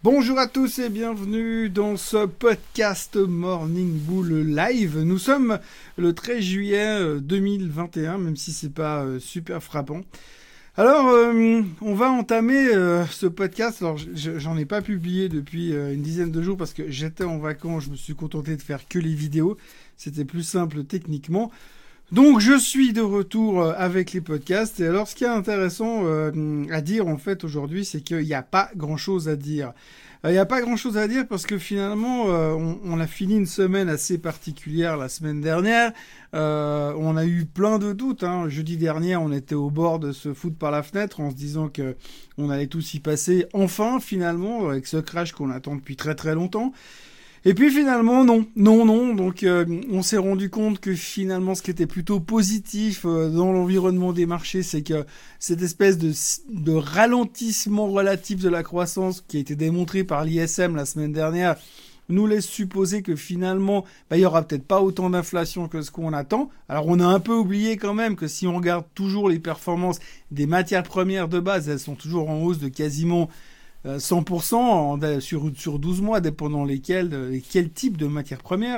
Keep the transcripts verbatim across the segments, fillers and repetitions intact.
Bonjour à tous et bienvenue dans ce podcast Morning Bull Live. Nous sommes le treize juillet deux mille vingt et un, même si c'est pas euh, super frappant. Alors, euh, on va entamer euh, ce podcast. Alors, je, j'en ai pas publié depuis euh, une dizaine de jours parce que j'étais en vacances. Je me suis contenté de faire que les vidéos. C'était plus simple techniquement. Donc, je suis de retour euh, avec les podcasts. Et alors, ce qui est intéressant euh, à dire, en fait, aujourd'hui, c'est qu'il n'y a pas grand-chose à dire. Il euh, n'y a pas grand-chose à dire parce que finalement, euh, on, on a fini une semaine assez particulière la semaine dernière. Euh, on a eu plein de doutes. Hein. Jeudi dernier, on était au bord de se foutre par la fenêtre en se disant que on allait tous y passer enfin, finalement, avec ce crash qu'on attend depuis très très longtemps. Et puis finalement, non, non, non. Donc euh, on s'est rendu compte que finalement, ce qui était plutôt positif euh, dans l'environnement des marchés, c'est que cette espèce de, de ralentissement relatif de la croissance qui a été démontré par l'I S M la semaine dernière nous laisse supposer que finalement, bah, il y aura peut-être pas autant d'inflation que ce qu'on attend. Alors on a un peu oublié quand même que si on regarde toujours les performances des matières premières de base, elles sont toujours en hausse de quasiment cent pour cent en, sur, sur douze mois, dépendant lesquels, euh, quel type de matière première.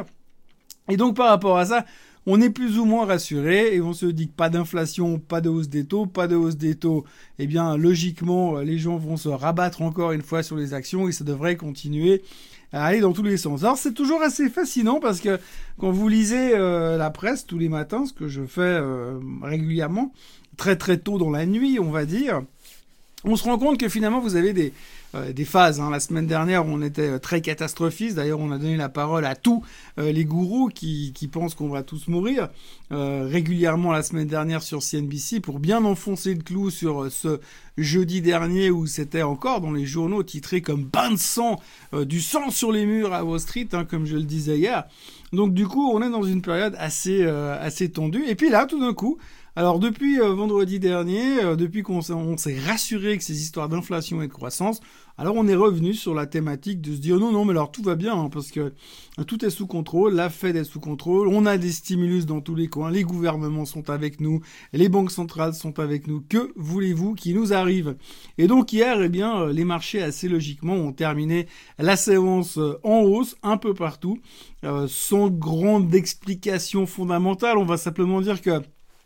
Et donc, par rapport à ça, on est plus ou moins rassuré et on se dit que pas d'inflation, pas de hausse des taux, pas de hausse des taux. Eh bien, logiquement, les gens vont se rabattre encore une fois sur les actions et ça devrait continuer à aller dans tous les sens. Alors, c'est toujours assez fascinant parce que quand vous lisez euh, la presse tous les matins, ce que je fais euh, régulièrement, très très tôt dans la nuit, on va dire, on se rend compte que finalement, vous avez des, euh, des phases. Hein. La semaine dernière, on était très catastrophiste. D'ailleurs, on a donné la parole à tous euh, les gourous qui, qui pensent qu'on va tous mourir euh, régulièrement la semaine dernière sur C N B C pour bien enfoncer le clou sur euh, ce jeudi dernier où c'était encore dans les journaux titré comme bain de sang, euh, du sang sur les murs à Wall Street, hein, comme je le disais hier. Donc du coup, on est dans une période assez, euh, assez tendue. Et puis là, tout d'un coup, alors depuis euh, vendredi dernier, euh, depuis qu'on s'est, on s'est rassuré que ces histoires d'inflation et de croissance, alors on est revenu sur la thématique de se dire non, non, mais alors tout va bien, hein, parce que euh, tout est sous contrôle, la Fed est sous contrôle, on a des stimulus dans tous les coins, les gouvernements sont avec nous, les banques centrales sont avec nous, que voulez-vous qui nous arrive? Et donc hier, eh bien, euh, les marchés assez logiquement ont terminé la séance euh, en hausse un peu partout, euh, sans grande explication fondamentale. On va simplement dire que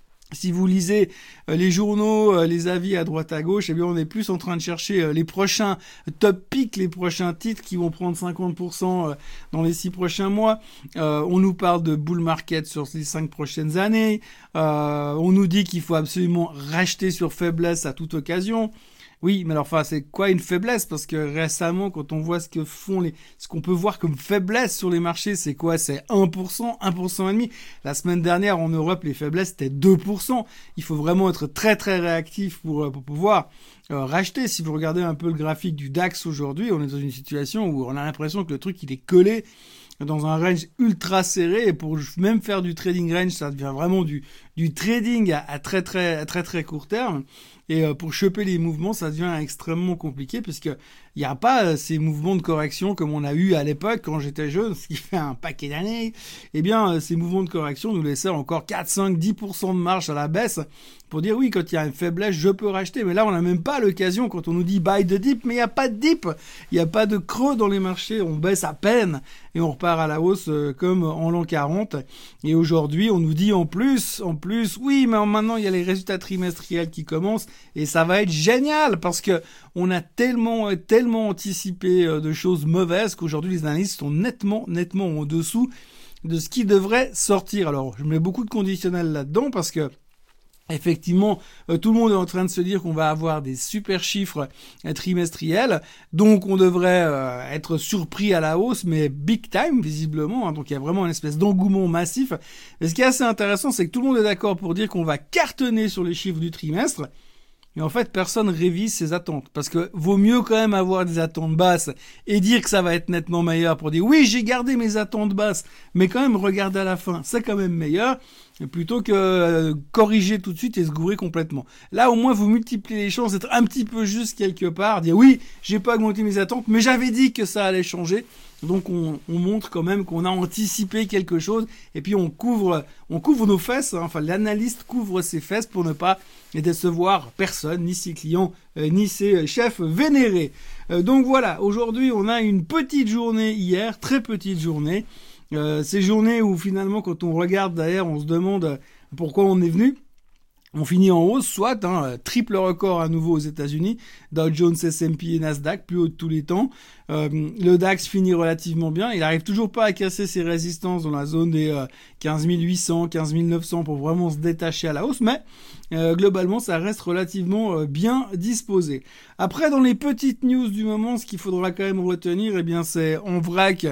si vous lisez euh, les journaux, euh, les avis à droite à gauche, eh bien on est plus en train de chercher euh, les prochains top picks, les prochains titres qui vont prendre cinquante pour cent euh, dans les six prochains mois. Euh, on nous parle de bull market sur les cinq prochaines années. Euh, on nous dit qu'il faut absolument racheter sur faiblesse à toute occasion. Oui, mais alors, enfin, c'est quoi une faiblesse? Parce que récemment, quand on voit ce que font les, ce qu'on peut voir comme faiblesse sur les marchés, c'est quoi? C'est un pour cent, un pour cent et demi. La semaine dernière, en Europe, les faiblesses, c'était deux pour cent. Il faut vraiment être très, très réactif pour, pour pouvoir euh, racheter. Si vous regardez un peu le graphique du DAX aujourd'hui, on est dans une situation où on a l'impression que le truc, il est collé dans un range ultra serré, et pour même faire du trading range, ça devient vraiment du, du trading à, à très, très, à très, très court terme. Et euh, pour choper les mouvements, ça devient extrêmement compliqué puisque il n'y a pas euh, ces mouvements de correction comme on a eu à l'époque quand j'étais jeune, ce qui fait un paquet d'années. Eh bien, euh, ces mouvements de correction nous laissaient encore quatre, cinq, dix pour cent de marge à la baisse pour dire oui, quand il y a une faiblesse, je peux racheter. Mais là, on n'a même pas l'occasion quand on nous dit buy the dip, mais il n'y a pas de dip. Il n'y a pas de creux dans les marchés. On baisse à peine et on repart à la hausse euh, comme en l'an quarante. Et aujourd'hui, on nous dit en plus, en plus, oui, mais maintenant, il y a les résultats trimestriels qui commencent. Et ça va être génial parce que on a tellement, tellement anticipé de choses mauvaises qu'aujourd'hui les analystes sont nettement, nettement en dessous de ce qui devrait sortir. Alors, je mets beaucoup de conditionnels là-dedans parce que effectivement, euh, tout le monde est en train de se dire qu'on va avoir des super chiffres euh, trimestriels, donc on devrait euh, être surpris à la hausse, mais big time visiblement, hein, donc il y a vraiment une espèce d'engouement massif. Mais ce qui est assez intéressant, c'est que tout le monde est d'accord pour dire qu'on va cartonner sur les chiffres du trimestre, mais en fait, personne révise ses attentes. Parce que vaut mieux quand même avoir des attentes basses et dire que ça va être nettement meilleur pour dire oui, j'ai gardé mes attentes basses, mais quand même regarder à la fin, c'est quand même meilleur, plutôt que euh, corriger tout de suite et se gourer complètement. Là, au moins, vous multipliez les chances d'être un petit peu juste quelque part, dire oui, j'ai pas augmenté mes attentes, mais j'avais dit que ça allait changer. Donc on, on montre quand même qu'on a anticipé quelque chose et puis on couvre, on couvre nos fesses, hein, enfin l'analyste couvre ses fesses pour ne pas décevoir personne, ni ses clients, euh, ni ses chefs vénérés. Euh, donc voilà, aujourd'hui on a une petite journée hier, très petite journée. Euh, ces journées où finalement quand on regarde derrière, on se demande pourquoi on est venu. On finit en hausse, soit hein, triple record à nouveau aux États-Unis, Dow Jones, S and P et Nasdaq, plus haut de tous les temps. Euh, le DAX finit relativement bien. Il arrive toujours pas à casser ses résistances dans la zone des euh, quinze mille huit cents, quinze mille neuf cents pour vraiment se détacher à la hausse, mais euh, globalement, ça reste relativement euh, bien disposé. Après, dans les petites news du moment, ce qu'il faudra quand même retenir, eh bien, c'est en vrac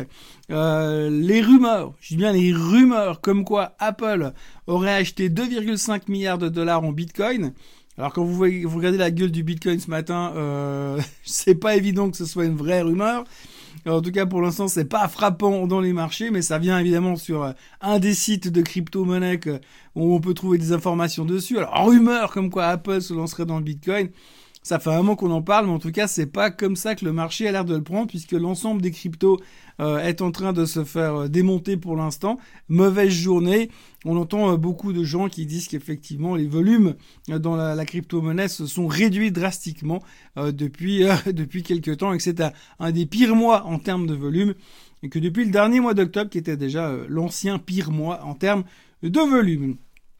euh, les rumeurs. Je dis bien les rumeurs, comme quoi Apple aurait acheté deux virgule cinq milliards de dollars en Bitcoin. Alors quand vous, voyez, vous regardez la gueule du Bitcoin ce matin, euh, c'est pas évident que ce soit une vraie rumeur. En tout cas, pour l'instant, c'est pas frappant dans les marchés, mais ça vient évidemment sur un des sites de crypto-monnaie où on peut trouver des informations dessus. Alors, rumeur comme quoi Apple se lancerait dans le Bitcoin. Ça fait un moment qu'on en parle, mais en tout cas, c'est pas comme ça que le marché a l'air de le prendre, puisque l'ensemble des cryptos euh, est en train de se faire euh, démonter pour l'instant. Mauvaise journée. On entend euh, beaucoup de gens qui disent qu'effectivement, les volumes euh, dans la, la crypto-monnaie se sont réduits drastiquement euh, depuis euh, depuis quelques temps, et que c'est un, un des pires mois en termes de volume, et que depuis le dernier mois d'octobre, qui était déjà euh, l'ancien pire mois en termes de volume.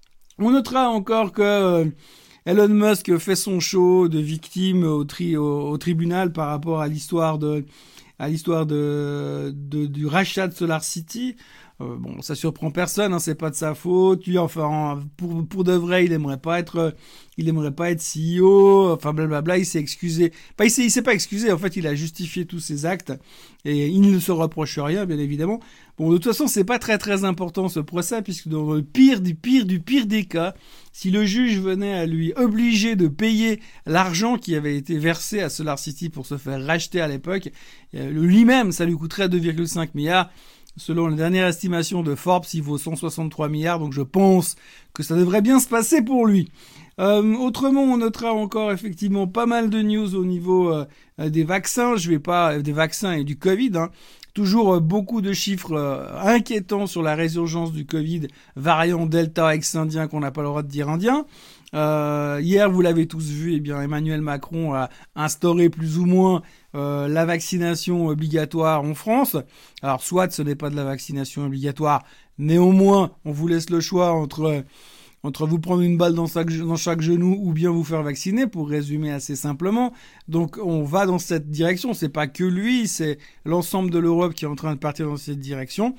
On notera encore que euh, Elon Musk fait son show de victime au, tri, au, au tribunal par rapport à l'histoire de, à l'histoire de, de du rachat de SolarCity. Euh, bon, ça surprend personne, hein, c'est pas de sa faute. Lui, enfin, pour pour de vrai, il aimerait pas être, il aimerait pas être C E O. Enfin, blablabla. Il s'est excusé. Pas, il s'est, il s'est pas excusé. En fait, il a justifié tous ses actes et il ne se reproche rien, bien évidemment. Bon, de toute façon, c'est pas très très important ce procès, puisque dans le pire du pire du pire des cas, si le juge venait à lui obliger de payer l'argent qui avait été versé à SolarCity pour se faire racheter à l'époque, lui-même, ça lui coûterait deux virgule cinq milliards. Selon la dernière estimation de Forbes, il vaut cent soixante-trois milliards, donc je pense que ça devrait bien se passer pour lui. Euh, autrement, on notera encore effectivement pas mal de news au niveau euh, des vaccins. Je vais pas euh, des vaccins et du Covid. Hein. Toujours euh, beaucoup de chiffres euh, inquiétants sur la résurgence du Covid, variant Delta ex-indien qu'on n'a pas le droit de dire indien. Euh, hier, vous l'avez tous vu, eh bien Emmanuel Macron a instauré plus ou moins euh, la vaccination obligatoire en France. Alors, soit ce n'est pas de la vaccination obligatoire, néanmoins, on vous laisse le choix entre entre vous prendre une balle dans chaque, dans chaque genou ou bien vous faire vacciner, pour résumer assez simplement. Donc, on va dans cette direction. C'est pas que lui, c'est l'ensemble de l'Europe qui est en train de partir dans cette direction.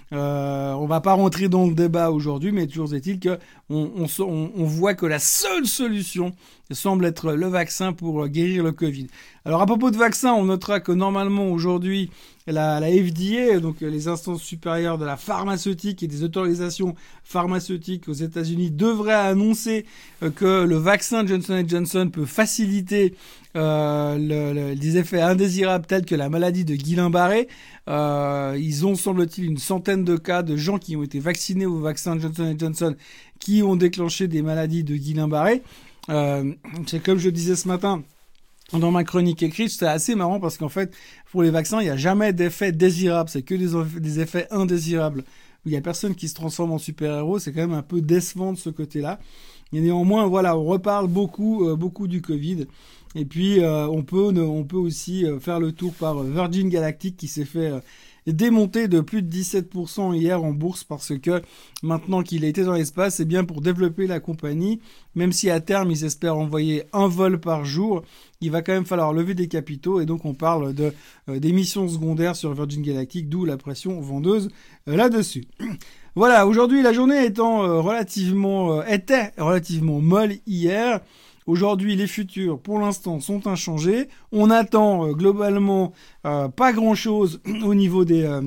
Euh, on va pas rentrer dans le débat aujourd'hui, mais toujours est-il que on, on, on voit que la seule solution semble être le vaccin pour guérir le Covid. Alors à propos de vaccin, on notera que normalement aujourd'hui la, la F D A, donc les instances supérieures de la pharmaceutique et des autorisations pharmaceutiques aux États-Unis, devraient annoncer que le vaccin Johnson and Johnson peut faciliter euh, le, le, des effets indésirables tels que la maladie de Guillain-Barré. Euh, ils ont, semble-t-il, une centaine de cas de gens qui ont été vaccinés au vaccin Johnson and Johnson qui ont déclenché des maladies de Guillain-Barré. Euh, c'est comme je disais ce matin dans ma chronique écrite, c'est assez marrant parce qu'en fait, pour les vaccins, il n'y a jamais d'effets désirables, c'est que des, des effets indésirables. Il n'y a personne qui se transforme en super-héros, c'est quand même un peu décevant de ce côté-là. Et néanmoins, voilà, on reparle beaucoup, euh, beaucoup du Covid. Et puis, euh, on peut, on peut aussi euh, faire le tour par Virgin Galactic qui s'est fait euh, démonter de plus de dix-sept pour cent hier en bourse parce que maintenant qu'il a été dans l'espace, c'est bien pour développer la compagnie. Même si à terme, ils espèrent envoyer un vol par jour, il va quand même falloir lever des capitaux. Et donc, on parle de euh, d'émissions secondaires sur Virgin Galactic, d'où la pression vendeuse euh, là-dessus. Voilà, aujourd'hui, la journée étant euh, relativement, euh, était relativement molle hier. Aujourd'hui, les futurs, pour l'instant, sont inchangés. On attend euh, globalement euh, pas grand-chose au niveau des euh,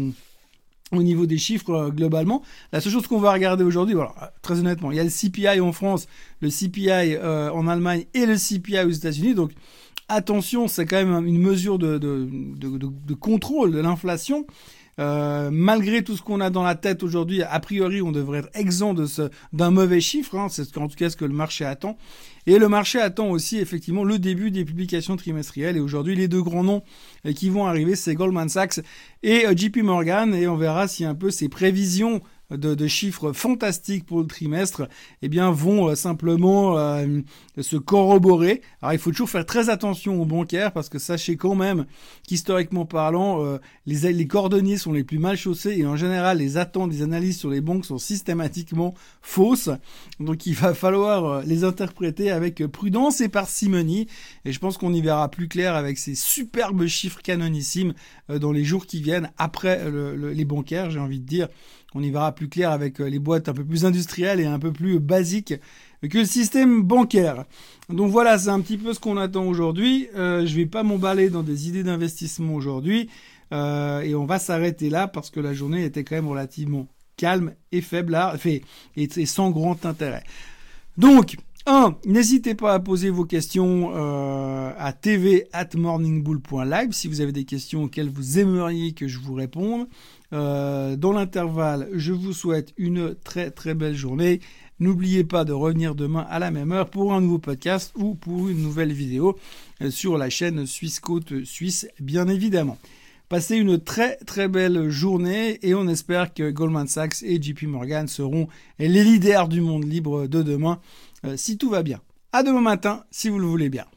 au niveau des chiffres euh, globalement. La seule chose qu'on va regarder aujourd'hui, voilà, très honnêtement, il y a le C P I en France, le C P I euh, en Allemagne et le C P I aux États-Unis. Donc attention, c'est quand même une mesure de de de, de, de contrôle de l'inflation. Euh, malgré tout ce qu'on a dans la tête aujourd'hui, a priori, on devrait être exempt de ce, d'un mauvais chiffre. Hein, c'est en tout cas ce que le marché attend. Et le marché attend aussi effectivement le début des publications trimestrielles. Et aujourd'hui, les deux grands noms qui vont arriver, c'est Goldman Sachs et J P Morgan. Et on verra si un peu ces prévisions de, de chiffres fantastiques pour le trimestre, eh bien, vont euh, simplement euh, se corroborer. Alors, il faut toujours faire très attention aux bancaires parce que sachez quand même qu'historiquement parlant, euh, les, les cordonniers sont les plus mal chaussés et en général, les attentes des analyses sur les banques sont systématiquement fausses. Donc, il va falloir euh, les interpréter avec prudence et parcimonie. Et je pense qu'on y verra plus clair avec ces superbes chiffres canonissimes euh, dans les jours qui viennent après le, le, les bancaires, j'ai envie de dire. On y verra plus clair avec les boîtes un peu plus industrielles et un peu plus basiques que le système bancaire. Donc voilà, c'est un petit peu ce qu'on attend aujourd'hui. Euh, je vais pas m'emballer dans des idées d'investissement aujourd'hui. Euh, et on va s'arrêter là parce que la journée était quand même relativement calme et faible, et, et sans grand intérêt. Donc, un, n'hésitez pas à poser vos questions euh, à t v arobase morningbull point live si vous avez des questions auxquelles vous aimeriez que je vous réponde. Euh, dans l'intervalle, je vous souhaite une très très belle journée. N'oubliez pas de revenir demain à la même heure pour un nouveau podcast ou pour une nouvelle vidéo sur la chaîne Suisse Côte Suisse, bien évidemment. Passez une très très belle journée et on espère que Goldman Sachs et J P Morgan seront les leaders du monde libre de demain, euh, si tout va bien. À demain matin, si vous le voulez bien.